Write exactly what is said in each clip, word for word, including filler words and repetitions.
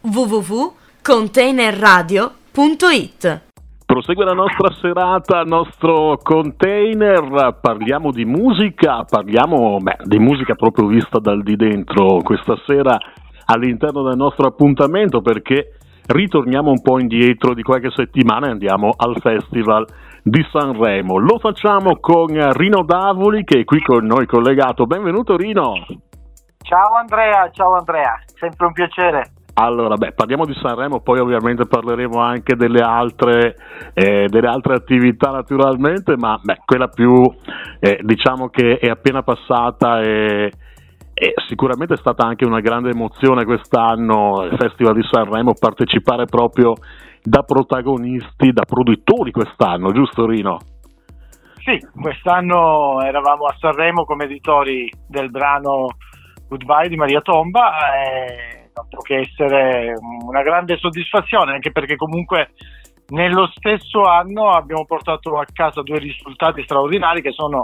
w w w punto container radio punto it. Prosegue la nostra serata, il nostro container, parliamo di musica, parliamo beh, di musica proprio vista dal di dentro questa sera all'interno del nostro appuntamento, perché ritorniamo un po' indietro di qualche settimana e andiamo al Festival di Sanremo. Lo facciamo con Rino Davoli, che è qui con noi collegato. Benvenuto Rino. Ciao Andrea, ciao Andrea, sempre un piacere. Allora, beh, parliamo di Sanremo, poi ovviamente parleremo anche delle altre, eh, delle altre attività naturalmente, ma beh, quella più, eh, diciamo che è appena passata e, e sicuramente è stata anche una grande emozione quest'anno, il Festival di Sanremo, partecipare proprio da protagonisti, da produttori quest'anno, giusto Rino? Sì, quest'anno eravamo a Sanremo come editori del brano Goodbye di Maria Tomba e non può che essere una grande soddisfazione, anche perché comunque nello stesso anno abbiamo portato a casa due risultati straordinari che sono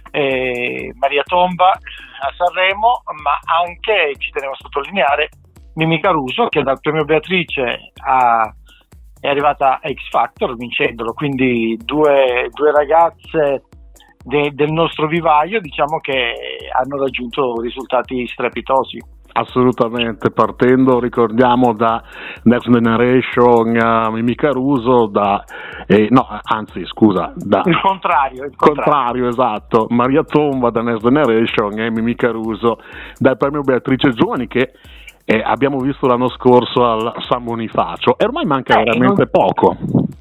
eh, Maria Tomba a Sanremo, ma anche, ci tenevo a sottolineare, Mimì Caruso, che dal premio Beatrice a, è arrivata a X Factor vincendolo, quindi due, due ragazze de, del nostro vivaio, diciamo, che hanno raggiunto risultati strepitosi. Assolutamente, partendo ricordiamo da Next Generation, uh, Mimì Caruso, da eh, no, anzi scusa, da il contrario, il contrario, contrario esatto, Maria Tomba da Next Generation e Mimì Caruso dal premio Beatrice Giovani, che eh, abbiamo visto l'anno scorso al San Bonifacio, e ormai manca eh, veramente non... poco.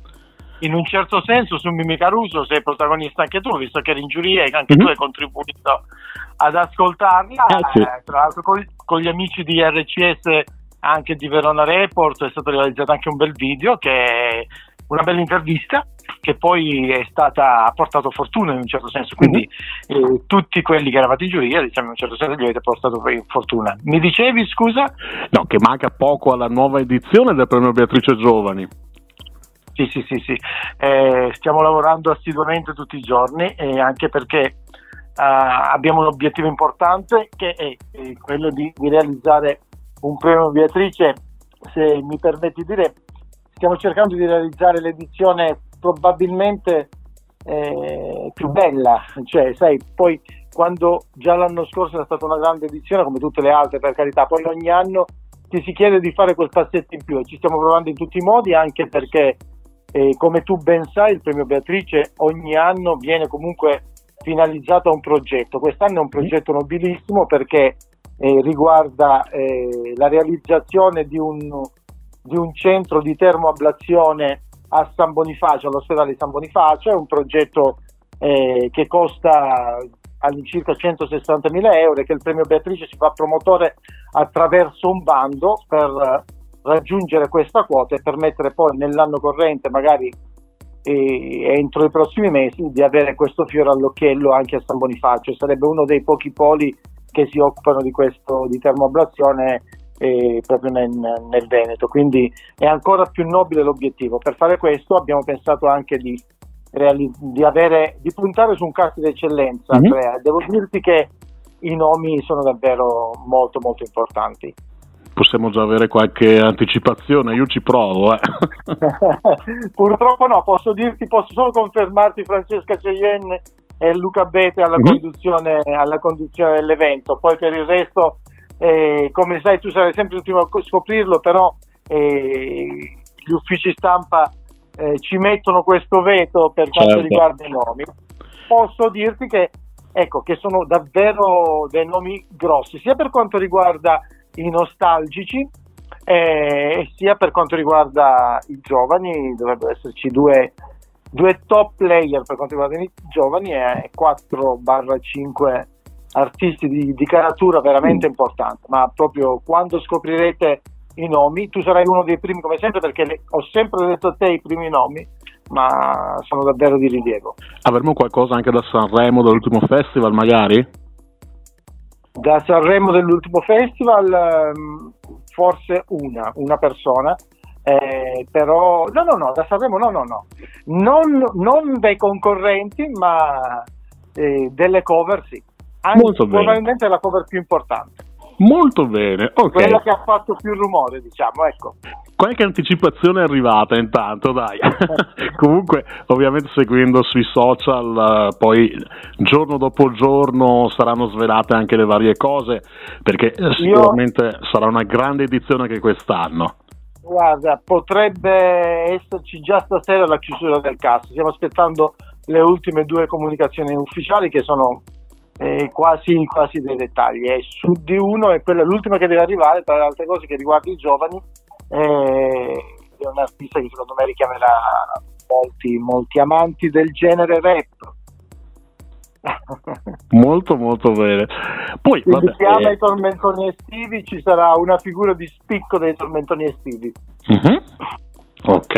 In un certo senso su Mimì Caruso sei protagonista anche tu, visto che eri in giuria e anche mm-hmm. tu hai contribuito ad ascoltarla, eh, sì. eh, tra l'altro con, con gli amici di R C S anche di Verona Report è stato realizzato anche un bel video, che è una bella intervista che poi è stata ha portato fortuna in un certo senso, quindi mm-hmm. eh, tutti quelli che eravate in giuria, diciamo, in un certo senso gli avete portato fortuna. Mi dicevi, scusa? No, che manca poco alla nuova edizione del premio Beatrice Giovani. Sì, sì, sì, sì. Eh, stiamo lavorando assiduamente tutti i giorni, e anche perché uh, abbiamo un obiettivo importante, che è, è quello di, di realizzare un premio Beatrice. Se mi permetti di dire, stiamo cercando di realizzare l'edizione probabilmente eh, più bella, cioè sai, poi quando già l'anno scorso era stata una grande edizione come tutte le altre, per carità, poi ogni anno ti si chiede di fare quel passetto in più e ci stiamo provando in tutti i modi, anche perché Eh, come tu ben sai, il premio Beatrice ogni anno viene comunque finalizzato a un progetto. Quest'anno è un progetto nobilissimo perché eh, riguarda eh, la realizzazione di un, di un centro di termoablazione a San Bonifacio, all'ospedale di San Bonifacio. È un progetto eh, che costa all'incirca centosessantamila euro e che il premio Beatrice si fa promotore attraverso un bando per raggiungere questa quota e permettere poi nell'anno corrente, magari eh, entro i prossimi mesi, di avere questo fiore all'occhiello anche a San Bonifacio. Sarebbe uno dei pochi poli che si occupano di questo, di termoablazione eh, proprio nel, nel Veneto, quindi è ancora più nobile l'obiettivo. Per fare questo abbiamo pensato anche di, reali- di, avere, di puntare su un cast d'eccellenza. Mm-hmm. Andrea, devo dirti che i nomi sono davvero molto molto importanti. Possiamo già avere qualche anticipazione? Io ci provo. Eh. Purtroppo no, posso dirti, posso solo confermarti Francesca Cheyenne e Luca Bete alla, mm-hmm. conduzione, alla conduzione dell'evento. Poi per il resto, eh, come sai, tu sarai sempre l'ultimo a scoprirlo, però eh, gli uffici stampa eh, ci mettono questo veto per quanto certo. riguarda i nomi. Posso dirti che, ecco, che sono davvero dei nomi grossi, sia per quanto riguarda i nostalgici eh, sia per quanto riguarda i giovani. Dovrebbero esserci due, due top player per quanto riguarda i giovani e quattro cinque artisti di, di caratura veramente mm. importante, ma proprio quando scoprirete i nomi tu sarai uno dei primi, come sempre, perché le, ho sempre detto a te i primi nomi, ma sono davvero di rilievo. Avremo qualcosa anche da Sanremo, dall'ultimo festival magari? Da Sanremo dell'ultimo festival forse una, una persona, eh, però no no no da Sanremo no no no non, non dei concorrenti, ma eh, delle cover sì, anzi probabilmente è la cover più importante. Molto bene, ok. Quella che ha fatto più rumore, diciamo, ecco. Qualche anticipazione è arrivata intanto, dai. Comunque, ovviamente seguendo sui social, poi giorno dopo giorno saranno svelate anche le varie cose, perché sicuramente Io... sarà una grande edizione anche quest'anno. Guarda, potrebbe esserci già stasera la chiusura del cast. Stiamo aspettando le ultime due comunicazioni ufficiali che sono eh, quasi, quasi dei dettagli. E su di uno è quella l'ultima che deve arrivare, tra le altre cose che riguarda i giovani. Eh, è un artista che secondo me richiamerà molti, molti amanti del genere rap. Molto molto bene. Poi si vabbè, chiama eh... i tormentoni estivi, ci sarà una figura di spicco dei tormentoni estivi. Uh-huh. Ok,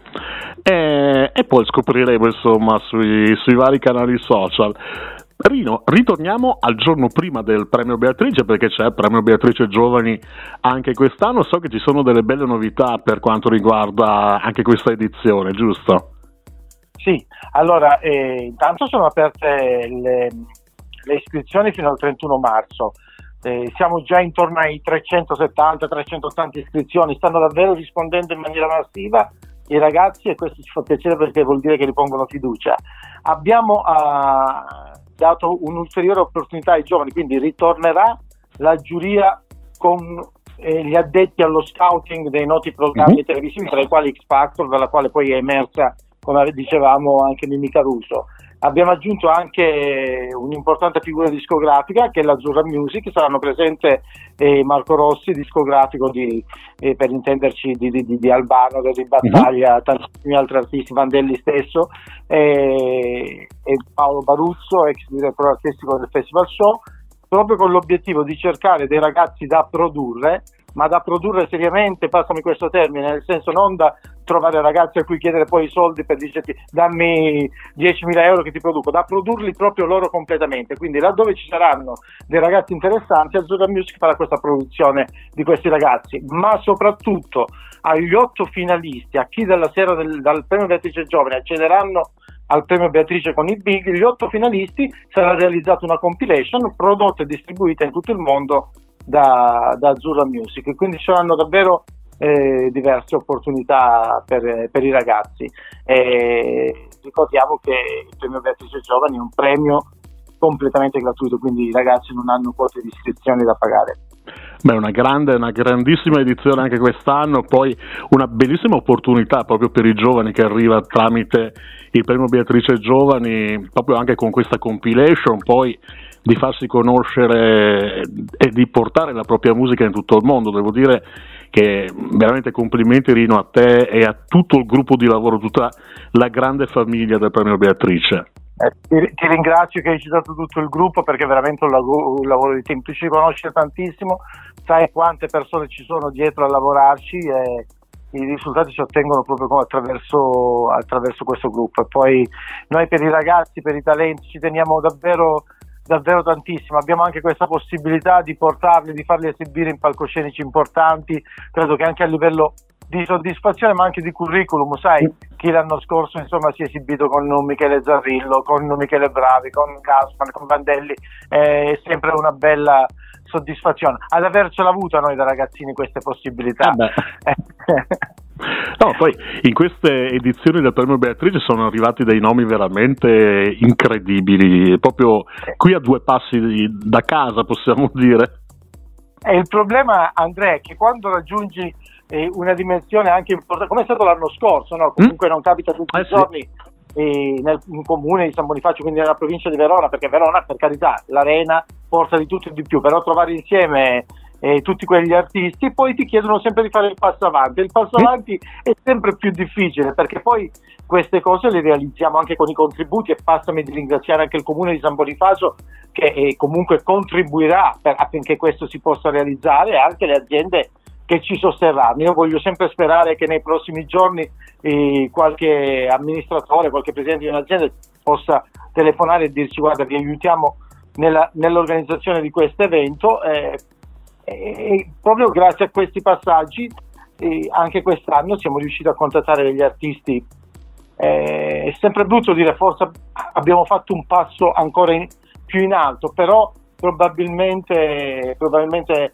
e, e poi scopriremo insomma sui, sui vari canali social. Rino, ritorniamo al giorno prima del Premio Beatrice, perché c'è il Premio Beatrice Giovani anche quest'anno. So che ci sono delle belle novità per quanto riguarda anche questa edizione, giusto? Sì, allora eh, intanto sono aperte le, le iscrizioni fino al trentuno marzo. Eh, siamo già intorno ai trecentosettanta trecentottanta iscrizioni, stanno davvero rispondendo in maniera massiva i ragazzi, e questo ci fa piacere perché vuol dire che ripongono fiducia. Abbiamo uh, dato un'ulteriore opportunità ai giovani, quindi ritornerà la giuria con eh, gli addetti allo scouting dei noti programmi mm-hmm. televisivi, tra i quali X Factor, dalla quale poi è emersa, come dicevamo, anche Mimì Caruso. Abbiamo aggiunto anche un'importante figura discografica che è l'Azzurra Music. Saranno presente eh, Marco Rossi, discografico di, eh, per intenderci di, di, di Albano, di Battaglia, uh-huh. tantissimi altri artisti, Vandelli stesso, eh, e Paolo Baruzzo, ex direttore artistico del Festival Show, proprio con l'obiettivo di cercare dei ragazzi da produrre, ma da produrre seriamente, passami questo termine, nel senso non da trovare ragazzi a cui chiedere poi i soldi per dirti dammi diecimila euro che ti produco, da produrli proprio loro completamente. Quindi laddove ci saranno dei ragazzi interessanti, Azzurra Music farà questa produzione di questi ragazzi, ma soprattutto agli otto finalisti, a chi dalla sera del, dal Premio Beatrice Giovane accederanno al Premio Beatrice con i Big, gli otto finalisti, sarà realizzata una compilation prodotta e distribuita in tutto il mondo da, da Azzurra Music, quindi ci saranno davvero eh, diverse opportunità per, per i ragazzi. E ricordiamo che il Premio Beatrice Giovani è un premio completamente gratuito, quindi i ragazzi non hanno quote di iscrizione da pagare. Beh, una grande, una grandissima edizione anche quest'anno, poi una bellissima opportunità proprio per i giovani che arriva tramite il Premio Beatrice Giovani, proprio anche con questa compilation, poi di farsi conoscere e di portare la propria musica in tutto il mondo. Devo dire che veramente complimenti, Rino, a te e a tutto il gruppo di lavoro, tutta la grande famiglia del Premio Beatrice. Eh, ti, ti ringrazio che hai citato tutto il gruppo, perché è veramente un lavoro, un lavoro di team. Tu ci conosci tantissimo, sai quante persone ci sono dietro a lavorarci, e i risultati si ottengono proprio attraverso, attraverso questo gruppo. E poi noi per i ragazzi, per i talenti ci teniamo davvero davvero tantissimo. Abbiamo anche questa possibilità di portarli, di farli esibire in palcoscenici importanti. Credo che anche a livello di soddisfazione, ma anche di curriculum, sai, chi l'anno scorso insomma si è esibito con Michele Zarrillo, con Michele Bravi, con Gassman, con Vandelli, è sempre una bella soddisfazione ad avercela avuta noi da ragazzini queste possibilità. Eh no, poi in queste edizioni del Premio Beatrice sono arrivati dei nomi veramente incredibili, proprio qui a due passi da casa, possiamo dire. E il problema, Andrea, è che quando raggiungi eh, una dimensione anche importante, come è stato l'anno scorso, no? Comunque mm? non capita tutti eh, i giorni sì. eh, nel in comune di San Bonifacio, quindi nella provincia di Verona, perché Verona, per carità, l'arena porta di tutto e di più, però trovare insieme eh, tutti quegli artisti, poi ti chiedono sempre di fare il passo avanti. Il passo mm? avanti è sempre più difficile, perché poi queste cose le realizziamo anche con i contributi, e passami di ringraziare anche il comune di San Bonifacio che eh, comunque contribuirà per, affinché questo si possa realizzare, e anche le aziende che ci sosterranno. Io voglio sempre sperare che nei prossimi giorni eh, qualche amministratore, qualche presidente di un'azienda possa telefonare e dirci: guarda, vi aiutiamo nella, nell'organizzazione di questo evento, eh, e proprio grazie a questi passaggi eh, anche quest'anno siamo riusciti a contattare degli artisti. Eh, è sempre brutto dire forse abbiamo fatto un passo ancora in, più in alto, però probabilmente, probabilmente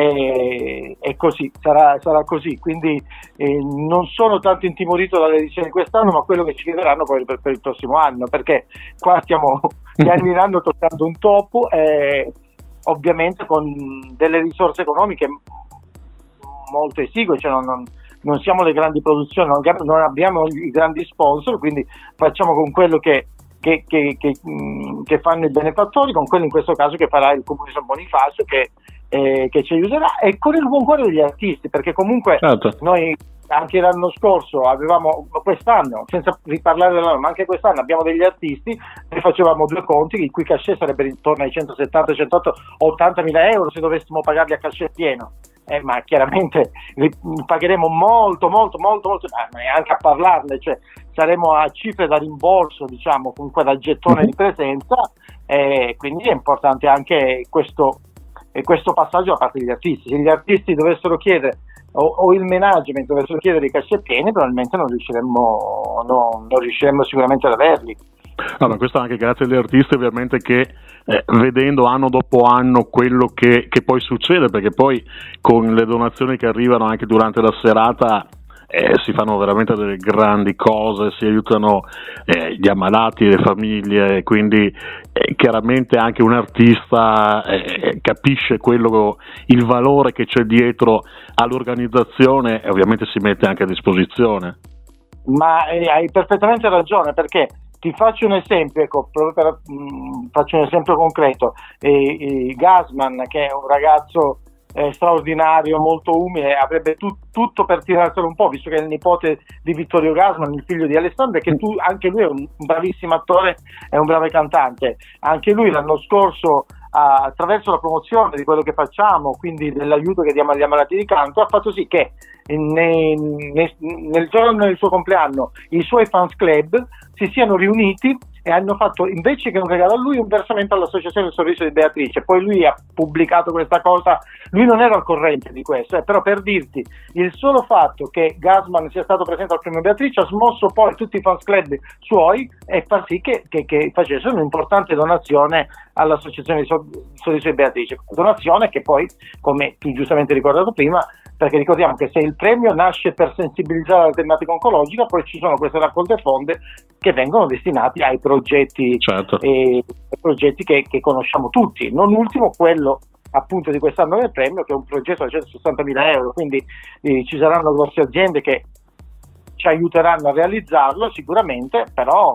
è, è così, sarà, sarà così, quindi eh, non sono tanto intimorito dalle edizioni di quest'anno, ma quello che ci chiederanno poi per, per il prossimo anno, perché qua stiamo piano toccando un topo, eh, ovviamente con delle risorse economiche molto esigue, cioè non, non, non siamo le grandi produzioni, non, non abbiamo i grandi sponsor, quindi facciamo con quello che Che, che, che, che fanno i benefattori, con quello in questo caso che farà il Comune San Bonifacio, che, eh, che ci aiuterà, e con il buon cuore degli artisti, perché comunque certo. Noi anche l'anno scorso avevamo, quest'anno, senza riparlare dell'anno, ma anche quest'anno abbiamo degli artisti e facevamo due conti, il cui cachet sarebbe intorno ai centosettanta centottanta mila euro se dovessimo pagarli a cachet pieno. Eh, ma chiaramente li pagheremo molto molto molto molto, ma neanche a parlarne, cioè saremo a cifre da rimborso, diciamo, comunque da gettone di presenza, e eh, quindi è importante anche questo, eh, questo passaggio da parte degli artisti. Se gli artisti dovessero chiedere o, o il management dovessero chiedere i cachet pieni, probabilmente non riusciremmo, no, non riusciremmo sicuramente ad averli. No, ma questo anche grazie agli artisti, ovviamente, che eh, vedendo anno dopo anno quello che, che poi succede, perché poi con le donazioni che arrivano anche durante la serata eh, si fanno veramente delle grandi cose, si aiutano eh, gli ammalati, le famiglie, quindi eh, chiaramente anche un artista eh, capisce quello, il valore che c'è dietro all'organizzazione, e ovviamente si mette anche a disposizione. Ma eh, hai perfettamente ragione, perché ti faccio un esempio, ecco, proprio per, mh, faccio un esempio concreto. E, e Gasman, che è un ragazzo eh, straordinario, molto umile, avrebbe tu, tutto per tirarselo un po', visto che è il nipote di Vittorio Gasman, il figlio di Alessandro, e che tu, anche lui è un, un bravissimo attore e un bravo cantante. Anche lui l'anno scorso, attraverso la promozione di quello che facciamo, quindi dell'aiuto che diamo agli ammalati di cancro, ha fatto sì che ne, ne, nel giorno del suo compleanno i suoi fans club si siano riuniti e hanno fatto, invece che un regalo a lui, un versamento all'Associazione del Sorriso di Beatrice. Poi lui ha pubblicato questa cosa, lui non era al corrente di questo, eh, però per dirti, il solo fatto che Gasman sia stato presente al premio Beatrice ha smosso poi tutti i fans club suoi e fa sì che, che, che facessero un'importante donazione all'Associazione del Sorriso di Beatrice, donazione che poi, come tu giustamente hai ricordato prima, perché ricordiamo che se il premio nasce per sensibilizzare la tematica oncologica, poi ci sono queste raccolte fondi che vengono destinati ai progetti, certo. eh, progetti che, che conosciamo tutti, non ultimo quello appunto di quest'anno del premio, che è un progetto da centosessantamila euro, quindi eh, ci saranno grosse aziende che ci aiuteranno a realizzarlo sicuramente, però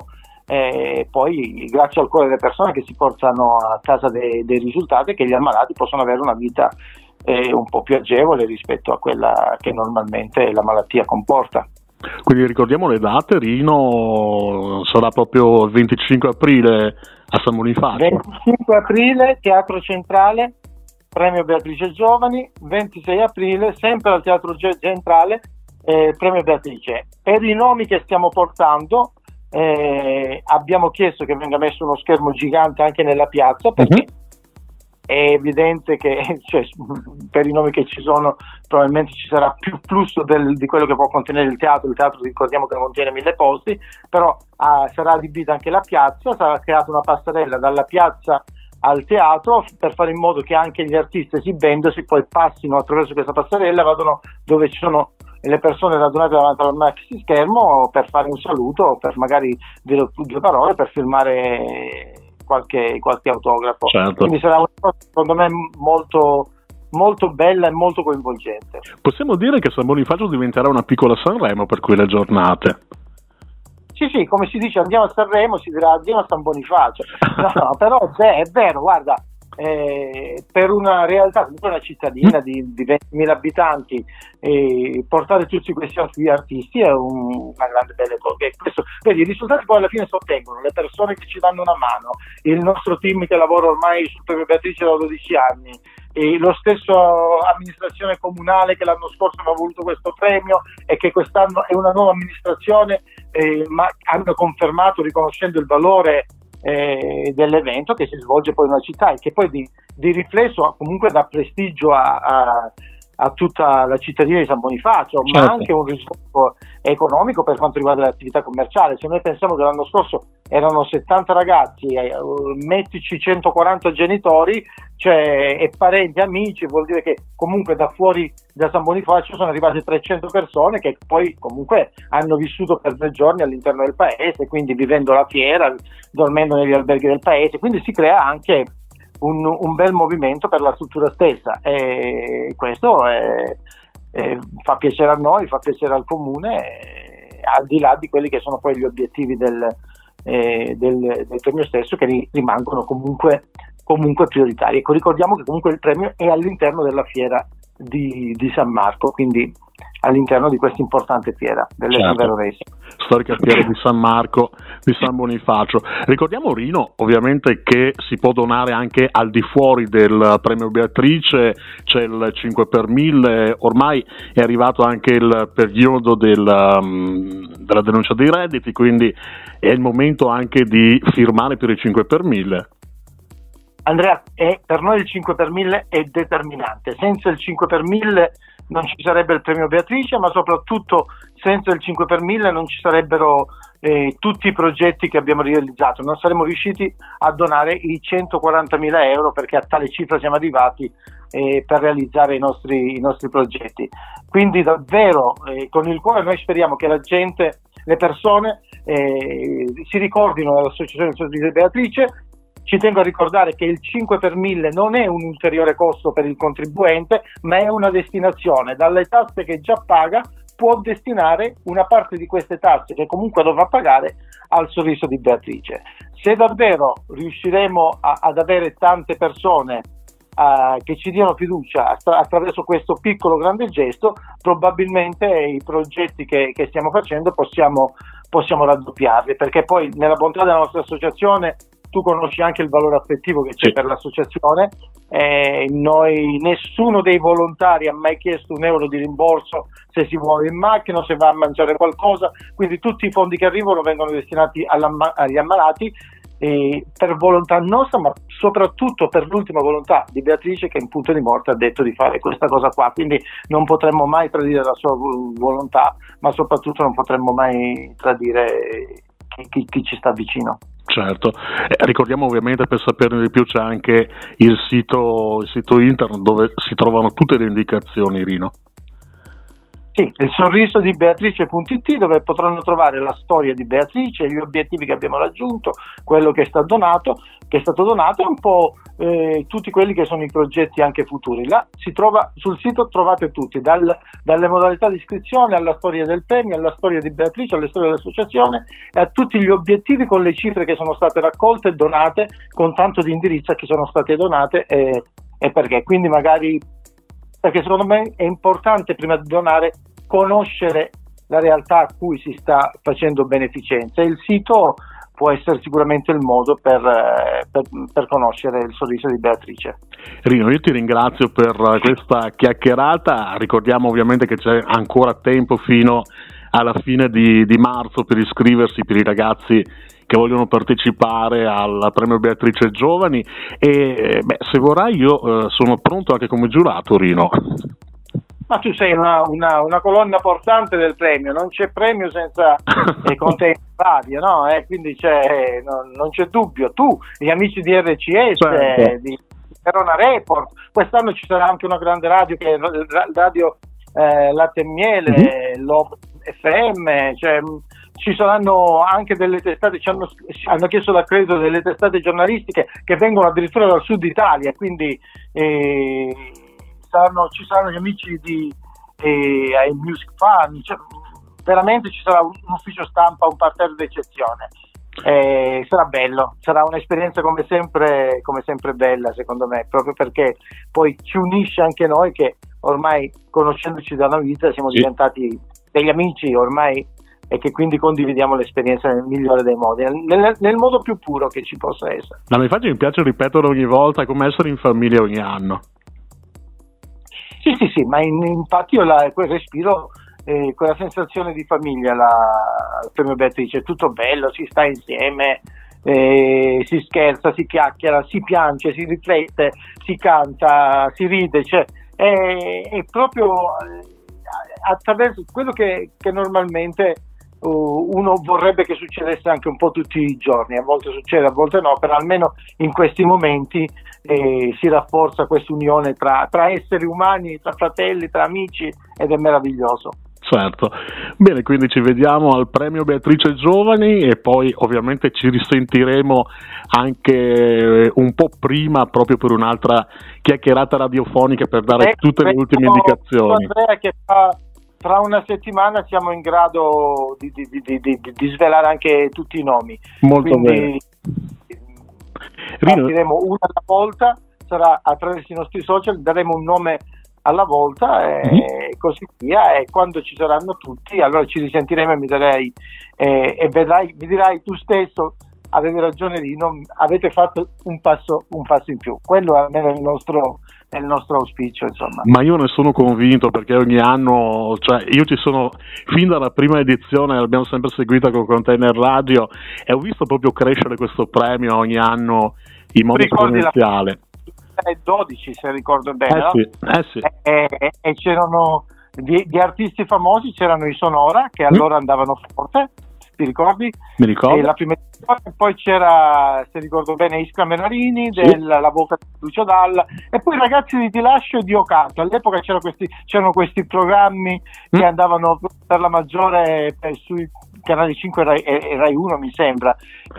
eh, poi grazie al cuore delle persone che si portano a casa dei, dei risultati, che gli ammalati possono avere una vita eh, un po' più agevole rispetto a quella che normalmente la malattia comporta. Quindi ricordiamo le date, Rino, sarà proprio il venticinque aprile a San Bonifacio. venticinque aprile, Teatro Centrale, Premio Beatrice Giovani, ventisei aprile, sempre al Teatro Centrale, eh, Premio Beatrice. Per i nomi che stiamo portando, eh, abbiamo chiesto che venga messo uno schermo gigante anche nella piazza, perché uh-huh. è evidente che cioè, per i nomi che ci sono probabilmente ci sarà più flusso del, di quello che può contenere il teatro. Il teatro ricordiamo che contiene mille posti, però ah, sarà adibita anche la piazza, sarà creata una passerella dalla piazza al teatro per fare in modo che anche gli artisti esibendosi poi passino attraverso questa passerella, vadano dove ci sono le persone radunate davanti al maxi schermo per fare un saluto, per magari dire due parole, per filmare qualche, qualche autografo. Certo. Quindi sarà una cosa secondo me molto, molto bella e molto coinvolgente. Possiamo dire che San Bonifacio diventerà una piccola Sanremo per quelle giornate? Sì, sì, come si dice andiamo a Sanremo, si dirà andiamo a San Bonifacio. No, no, però beh, è vero, guarda, eh, per una realtà, comunque una cittadina di, di ventimila abitanti, eh, portare tutti questi artisti è un, una grande bella cosa. Questo, vedi, i risultati poi alla fine si ottengono, le persone che ci danno una mano, il nostro team che lavora ormai sul Premio Beatrice da dodici anni, e lo stesso amministrazione comunale che l'anno scorso aveva voluto questo premio e che quest'anno è una nuova amministrazione, eh, ma hanno confermato riconoscendo il valore eh, dell'evento che si svolge poi in una città e che poi di, di riflesso comunque dà prestigio a, a, a tutta la cittadina di San Bonifacio, certo. ma anche un risvolto economico per quanto riguarda l'attività commerciale. Se noi pensiamo che l'anno scorso erano settanta ragazzi, eh, mettici centoquaranta genitori, cioè, e parenti, amici, vuol dire che comunque da fuori da San Bonifacio sono arrivate trecento persone che poi comunque hanno vissuto per due giorni all'interno del paese, quindi vivendo la fiera, dormendo negli alberghi del paese, quindi si crea anche un, un bel movimento per la struttura stessa, e questo è, è, fa piacere a noi, fa piacere al comune, e, al di là di quelli che sono poi gli obiettivi del, eh, del, del premio stesso, che ri, rimangono comunque comunque prioritari. Ecco, ricordiamo che comunque il premio è all'interno della fiera di, di San Marco, quindi all'interno di questa importante fiera dell'Etno Veronese. Storica fiera di San Marco, di San Bonifacio. Ricordiamo, Rino, ovviamente, che si può donare anche al di fuori del premio Beatrice, c'è il cinque per mille, ormai è arrivato anche il periodo del, um, della denuncia dei redditi, quindi è il momento anche di firmare per il cinque per mille. Andrea, è, per noi il cinque per mille è determinante. Senza il cinque per mille non ci sarebbe il premio Beatrice, ma soprattutto senza il cinque per mille non ci sarebbero eh, tutti i progetti che abbiamo realizzato. Non saremmo riusciti a donare i centoquarantamila euro, perché a tale cifra siamo arrivati eh, per realizzare i nostri, i nostri progetti. Quindi davvero eh, con il cuore noi speriamo che la gente, le persone eh, si ricordino dell'Associazione Sorrisi Beatrice. Ci tengo a ricordare che il cinque per mille non è un ulteriore costo per il contribuente, ma è una destinazione. Dalle tasse che già paga può destinare una parte di queste tasse, che comunque dovrà pagare, al Sorriso di Beatrice. Se davvero riusciremo a, ad avere tante persone uh, che ci diano fiducia attra- attraverso questo piccolo grande gesto, probabilmente i progetti che, che stiamo facendo possiamo, possiamo raddoppiarli, perché poi nella bontà della nostra associazione tu conosci anche il valore affettivo che c'è sì. per l'associazione, eh, noi, nessuno dei volontari ha mai chiesto un euro di rimborso se si muove in macchina o se va a mangiare qualcosa, quindi tutti i fondi che arrivano vengono destinati agli ammalati, eh, per volontà nostra, ma soprattutto per l'ultima volontà di Beatrice, che in punto di morte ha detto di fare questa cosa qua, quindi non potremmo mai tradire la sua volontà, ma soprattutto non potremmo mai tradire chi, chi, chi ci sta vicino. Certo, eh, ricordiamo ovviamente, per saperne di più, c'è anche il sito, il sito internet dove si trovano tutte le indicazioni, Rino. Sì, il sorriso di Beatrice punto it, dove potranno trovare la storia di Beatrice, gli obiettivi che abbiamo raggiunto, quello che è stato donato, che è stato donato, e un po' eh, tutti quelli che sono i progetti anche futuri. Là si trova, sul sito trovate tutti, dal, dalle modalità di iscrizione alla storia del premio, alla storia di Beatrice, alle storie dell'associazione e a tutti gli obiettivi, con le cifre che sono state raccolte e donate, con tanto di indirizzo a chi sono state donate e, e perché. Quindi magari, perché secondo me è importante, prima di donare, conoscere la realtà a cui si sta facendo beneficenza, e il sito può essere sicuramente il modo per, per, per conoscere il sorriso di Beatrice. Rino, io ti ringrazio per questa chiacchierata. Ricordiamo ovviamente che c'è ancora tempo fino alla fine di, di marzo per iscriversi, per i ragazzi che vogliono partecipare al premio Beatrice Giovani, e beh, se vorrai io eh, sono pronto anche come giurato, Rino. Ma tu sei una, una, una colonna portante del premio, non c'è premio senza eh, Container Radio, no? Eh, quindi c'è, non, non c'è dubbio. Tu, gli amici di R C S, certo. eh, di Verona Report, quest'anno ci sarà anche una grande radio che è Radio eh, Latte e Miele, mm-hmm. Love F M, cioè, ci saranno anche delle testate, ci hanno, hanno chiesto l'accredito delle testate giornalistiche che vengono addirittura dal sud Italia, quindi eh, saranno, ci saranno gli amici di eh, Music Fan, cioè, veramente ci sarà un, un ufficio stampa, un parterre d'eccezione. Eh, sarà bello, sarà un'esperienza come sempre, come sempre bella, secondo me, proprio perché poi ci unisce anche noi che ormai, conoscendoci da una vita, siamo sì. diventati degli amici ormai, e che quindi condividiamo l'esperienza nel migliore dei modi, nel, nel modo più puro che ci possa essere. No, infatti mi piace ripetere ogni volta, come essere in famiglia ogni anno. Sì, sì, sì, ma in, infatti io la, quel respiro, eh, quella sensazione di famiglia, la, il premio Beatrice, è tutto bello, si sta insieme, eh, si scherza, si chiacchiera, si piange, si riflette, si canta, si ride, cioè è, è proprio attraverso quello che, che normalmente uh, uno vorrebbe che succedesse anche un po' tutti i giorni. A volte succede, a volte no, però almeno in questi momenti eh, si rafforza questa unione tra, tra esseri umani, tra fratelli, tra amici, ed è meraviglioso. Certo, bene, quindi ci vediamo al premio Beatrice Giovani e poi ovviamente ci risentiremo anche un po' prima proprio per un'altra chiacchierata radiofonica per dare ecco, tutte le ecco, ultime indicazioni. Andrea, che tra, tra una settimana siamo in grado di, di, di, di, di svelare anche tutti i nomi. Molto Quindi, bene. Partiremo una alla volta, sarà attraverso i nostri social, daremo un nome alla volta e mm-hmm. così via, e quando ci saranno tutti allora ci risentiremo e mi darei eh, e vedrai, mi dirai tu stesso, avevi ragione lì, non, avete fatto un passo un passo in più. Quello almeno è il nostro è il nostro auspicio, insomma. Ma io ne sono convinto, perché ogni anno, cioè io ci sono fin dalla prima edizione, l'abbiamo sempre seguita con Container Radio e ho visto proprio crescere questo premio ogni anno in modo esponenziale. dodici, se ricordo bene, eh no? sì, eh sì. E, e, e c'erano di, di artisti famosi, c'erano i Sonora che allora mm. andavano forte, ti ricordi? Mi ricordo. E la prima edizione, poi c'era, se ricordo bene, Iskra Menarini, sì. della La Bocca di Lucio Dalla, e poi i ragazzi di Ti Lascio e Dio Canto. All'epoca c'erano questi, c'erano questi programmi mm. che andavano per la maggiore per, sui canali cinque e Rai, e Rai uno, mi sembra.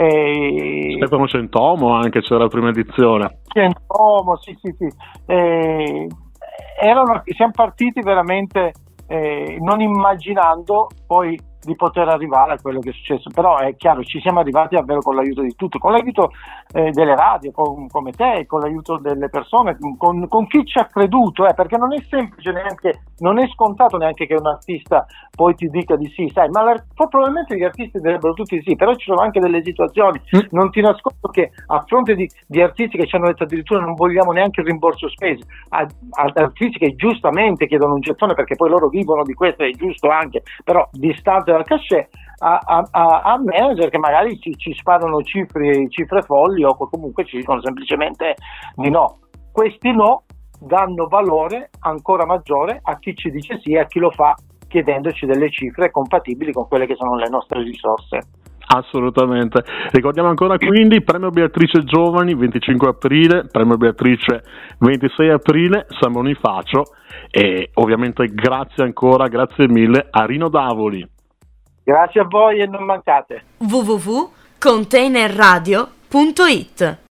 E... Stefano Centomo anche c'era la prima edizione. Centomo, sì, sì, sì. E... Erano, siamo partiti veramente eh, non immaginando poi di poter arrivare a quello che è successo, però è chiaro, ci siamo arrivati davvero con l'aiuto di tutto, con l'aiuto eh, delle radio, con, come te, con l'aiuto delle persone, con, con chi ci ha creduto, eh, perché non è semplice neanche, non è scontato neanche che un artista poi ti dica di sì, sai, ma probabilmente gli artisti direbbero tutti di sì, però ci sono anche delle situazioni, mm. non ti nascondo che a fronte di, di artisti che ci hanno detto addirittura non vogliamo neanche il rimborso spese, a, a artisti che giustamente chiedono un gettone perché poi loro vivono di questo, è giusto anche, però distante dal cachet, a, a, a manager che magari ci, ci sparano cifre, cifre folli o comunque ci dicono semplicemente di no. Questi no danno valore ancora maggiore a chi ci dice sì e a chi lo fa chiedendoci delle cifre compatibili con quelle che sono le nostre risorse. Assolutamente. Ricordiamo ancora quindi premio Beatrice Giovani venticinque aprile, premio Beatrice ventisei aprile, San Bonifacio, e ovviamente grazie ancora, grazie mille a Rino Davoli. Grazie a voi e non mancate. w w w punto containerradio punto it